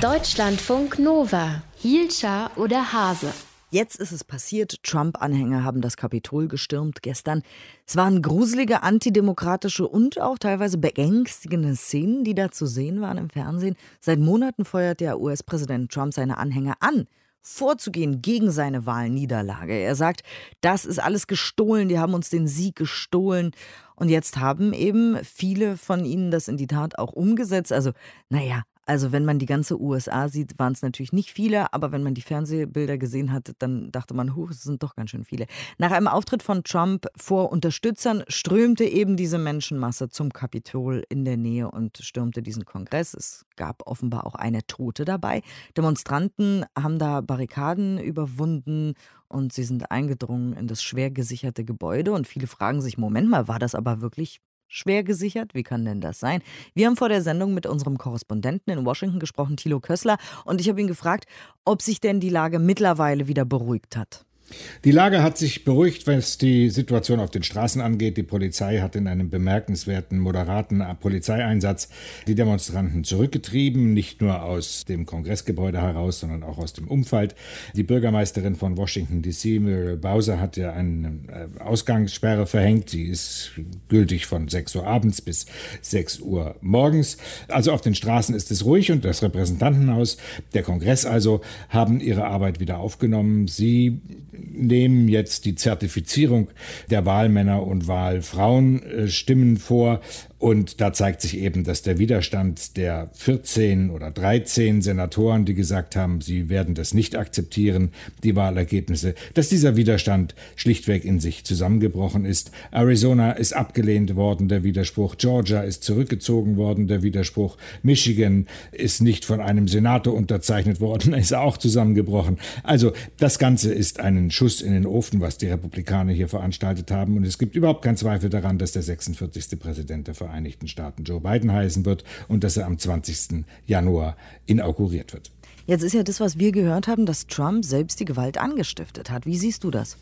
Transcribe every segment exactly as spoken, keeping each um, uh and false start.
Deutschlandfunk Nova. Hielscher oder Hase? Jetzt ist es passiert. Trump-Anhänger haben das Kapitol gestürmt gestern. Es waren gruselige, antidemokratische und auch teilweise beängstigende Szenen, die da zu sehen waren im Fernsehen. Seit Monaten feuert der U S-Präsident Trump seine Anhänger an, vorzugehen gegen seine Wahlniederlage. Er sagt, das ist alles gestohlen, die haben uns den Sieg gestohlen. Und jetzt haben eben viele von ihnen das in die Tat auch umgesetzt. Also, naja, also wenn man die ganze U S A sieht, waren es natürlich nicht viele, aber wenn man die Fernsehbilder gesehen hat, dann dachte man, huch, es sind doch ganz schön viele. Nach einem Auftritt von Trump vor Unterstützern strömte eben diese Menschenmasse zum Kapitol in der Nähe und stürmte diesen Kongress. Es gab offenbar auch eine Tote dabei. Demonstranten haben da Barrikaden überwunden und sie sind eingedrungen in das schwer gesicherte Gebäude. Und viele fragen sich, Moment mal, war das aber wirklich schwer gesichert? Wie kann denn das sein? Wir haben vor der Sendung mit unserem Korrespondenten in Washington gesprochen, Thilo Kössler, und ich habe ihn gefragt, ob sich denn die Lage mittlerweile wieder beruhigt hat. Die Lage hat sich beruhigt, was die Situation auf den Straßen angeht. Die Polizei hat in einem bemerkenswerten, moderaten Polizeieinsatz die Demonstranten zurückgetrieben, nicht nur aus dem Kongressgebäude heraus, sondern auch aus dem Umfeld. Die Bürgermeisterin von Washington D C, Muriel Bowser, hat ja eine Ausgangssperre verhängt. Sie ist gültig von sechs Uhr abends bis sechs Uhr morgens. Also auf den Straßen ist es ruhig und das Repräsentantenhaus, der Kongress also, haben ihre Arbeit wieder aufgenommen. Sie nehmen jetzt die Zertifizierung der Wahlmänner und Wahlfrauenstimmen vor. Und da zeigt sich eben, dass der Widerstand der vierzehn oder dreizehn Senatoren, die gesagt haben, sie werden das nicht akzeptieren, die Wahlergebnisse, dass dieser Widerstand schlichtweg in sich zusammengebrochen ist. Arizona ist abgelehnt worden, der Widerspruch. Georgia ist zurückgezogen worden, der Widerspruch. Michigan ist nicht von einem Senator unterzeichnet worden, ist auch zusammengebrochen. Also das Ganze ist ein Schuss in den Ofen, was die Republikaner hier veranstaltet haben. Und es gibt überhaupt keinen Zweifel daran, dass der sechsundvierzigste Präsident der Vereinigten Staaten Joe Biden heißen wird und dass er am zwanzigsten Januar inauguriert wird. Jetzt ist ja das, was wir gehört haben, dass Trump selbst die Gewalt angestiftet hat. Wie siehst du das?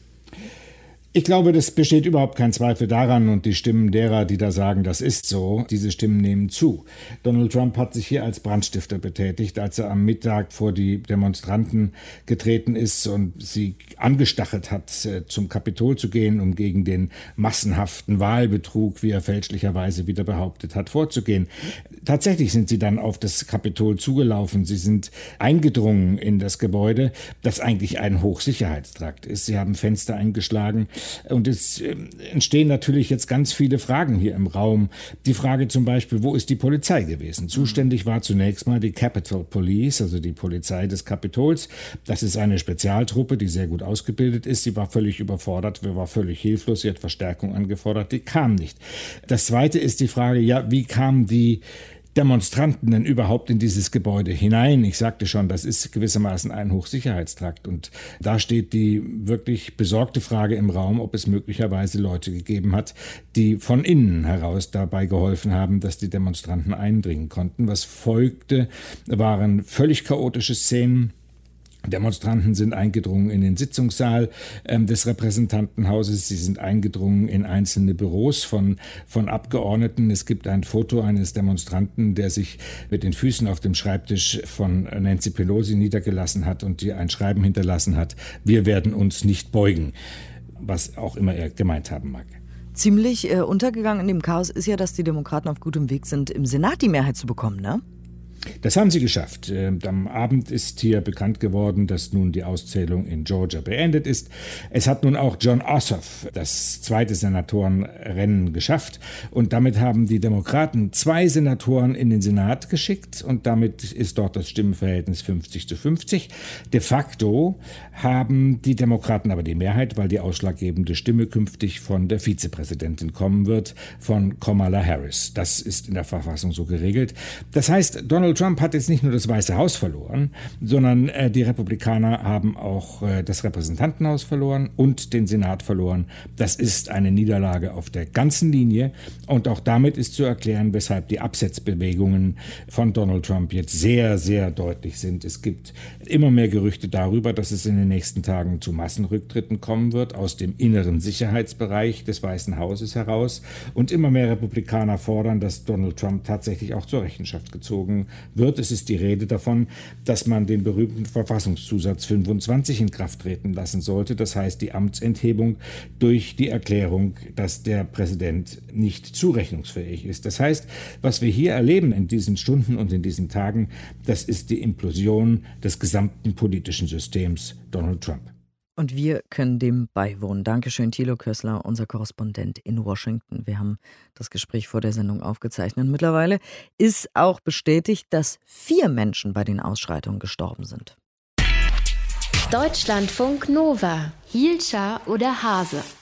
Ich glaube, es besteht überhaupt kein Zweifel daran und die Stimmen derer, die da sagen, das ist so, diese Stimmen nehmen zu. Donald Trump hat sich hier als Brandstifter betätigt, als er am Mittag vor die Demonstranten getreten ist und sie angestachelt hat, zum Kapitol zu gehen, um gegen den massenhaften Wahlbetrug, wie er fälschlicherweise wieder behauptet hat, vorzugehen. Tatsächlich sind sie dann auf das Kapitol zugelaufen. Sie sind eingedrungen in das Gebäude, das eigentlich ein Hochsicherheitstrakt ist. Sie haben Fenster eingeschlagen. Und es entstehen natürlich jetzt ganz viele Fragen hier im Raum. Die Frage zum Beispiel, wo ist die Polizei gewesen? Zuständig war zunächst mal die Capitol Police, also die Polizei des Kapitols. Das ist eine Spezialtruppe, die sehr gut ausgebildet ist. Sie war völlig überfordert, war völlig hilflos. Sie hat Verstärkung angefordert, die kam nicht. Das Zweite ist die Frage, ja, wie kamen die Demonstranten denn überhaupt in dieses Gebäude hinein? Ich sagte schon, das ist gewissermaßen ein Hochsicherheitstrakt. Und da steht die wirklich besorgte Frage im Raum, ob es möglicherweise Leute gegeben hat, die von innen heraus dabei geholfen haben, dass die Demonstranten eindringen konnten. Was folgte, waren völlig chaotische Szenen. Demonstranten sind eingedrungen in den Sitzungssaal ähm, des Repräsentantenhauses. Sie sind eingedrungen in einzelne Büros von, von Abgeordneten. Es gibt ein Foto eines Demonstranten, der sich mit den Füßen auf dem Schreibtisch von Nancy Pelosi niedergelassen hat und die ein Schreiben hinterlassen hat: Wir werden uns nicht beugen, was auch immer er gemeint haben mag. Ziemlich äh, untergegangen in dem Chaos ist ja, dass die Demokraten auf gutem Weg sind, im Senat die Mehrheit zu bekommen, ne? Das haben sie geschafft. Am Abend ist hier bekannt geworden, dass nun die Auszählung in Georgia beendet ist. Es hat nun auch Jon Ossoff das zweite Senatorenrennen geschafft. Und damit haben die Demokraten zwei Senatoren in den Senat geschickt. Und damit ist dort das Stimmenverhältnis fünfzig zu fünfzig. De facto haben die Demokraten aber die Mehrheit, weil die ausschlaggebende Stimme künftig von der Vizepräsidentin kommen wird, von Kamala Harris. Das ist in der Verfassung so geregelt. Das heißt, Donald Trump hat jetzt nicht nur das Weiße Haus verloren, sondern äh, die Republikaner haben auch äh, das Repräsentantenhaus verloren und den Senat verloren. Das ist eine Niederlage auf der ganzen Linie und auch damit ist zu erklären, weshalb die Absetzbewegungen von Donald Trump jetzt sehr, sehr deutlich sind. Es gibt immer mehr Gerüchte darüber, dass es in den nächsten Tagen zu Massenrücktritten kommen wird aus dem inneren Sicherheitsbereich des Weißen Hauses heraus und immer mehr Republikaner fordern, dass Donald Trump tatsächlich auch zur Rechenschaft gezogen wird. Es ist die Rede davon, dass man den berühmten Verfassungszusatz fünfundzwanzig in Kraft treten lassen sollte. Das heißt die Amtsenthebung durch die Erklärung, dass der Präsident nicht zurechnungsfähig ist. Das heißt, was wir hier erleben in diesen Stunden und in diesen Tagen, das ist die Implosion des gesamten politischen Systems Donald Trump. Und wir können dem beiwohnen. Dankeschön, Thilo Kössler, unser Korrespondent in Washington. Wir haben das Gespräch vor der Sendung aufgezeichnet. Mittlerweile ist auch bestätigt, dass vier Menschen bei den Ausschreitungen gestorben sind. Deutschlandfunk Nova. Hielscher oder Hase?